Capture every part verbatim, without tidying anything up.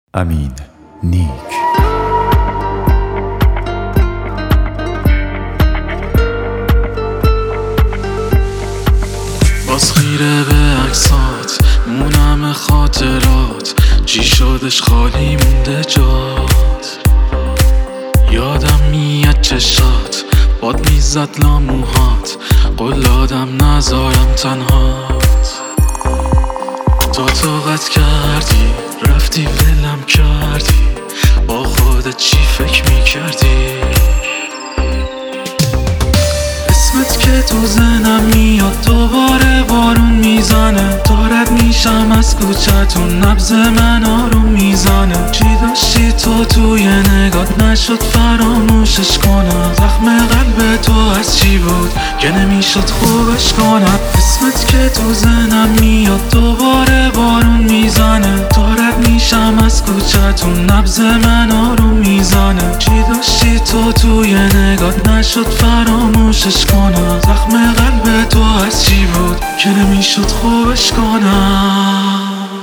امین نیک. باز خیره به عکسات مونم خاطرات، چی شدش خالی مونده جات. یادم میاد چشات باد میزد لاموهات، قلادم نذارم تنهات. تو طاقت کردی رفتی ولم کردی، با خودت چی فکر میکردی؟ اسمت که تو ذهنم میاد دوباره بارون میزنه، دارد میشم از کوچتون نبض من آروم میزنه. چی داشتی تو توی نگات نشد فراموشش کنم، زخم قلب تو از چی بود که نمیشد خوبش کنم. اسمت که تو ذهنم میاد دوباره بارون میزنه، دارد میشم از کوچتون نبض من آروم میزنه. چی داشتی تو توی نگات نشد فراموشش کنم، زخم قلب تو از چی بود که نمیشد خوبش کنم.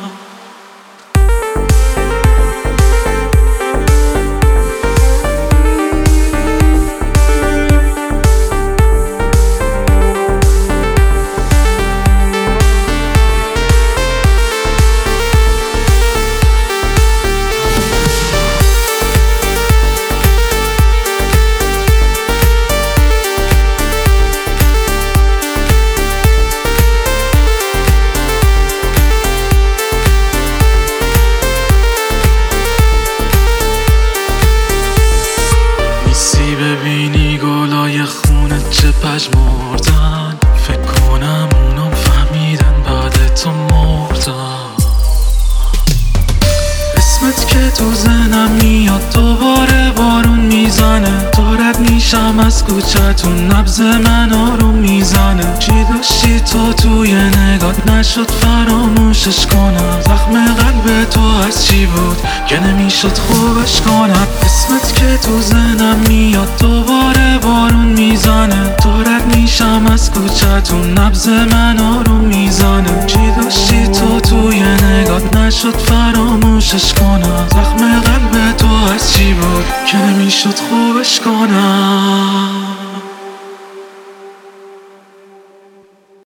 ببینی گلای خونت چه پژمردن، فکر کنم اونم فهمیدن بعد تو مردن. اسمت که تو ذهنم میاد دوباره بارون میزنه، دارد میشم از کوچتون نبض من آروم میزنه. چی داشتی تو توی نگات نشد فراموشش کنم، زخم قلب تو از چی بود که نمیشد خوبش کنم. اسمت که تو ذهنم میاد دوباره بارون میزنه، دارد میشم از کوچتون نبض من آروم میزنه. چی داشتی تو توی نگات نشد فراموشش کنم، زخم قلب تو از چی بود که نمیشد خوبش کنم.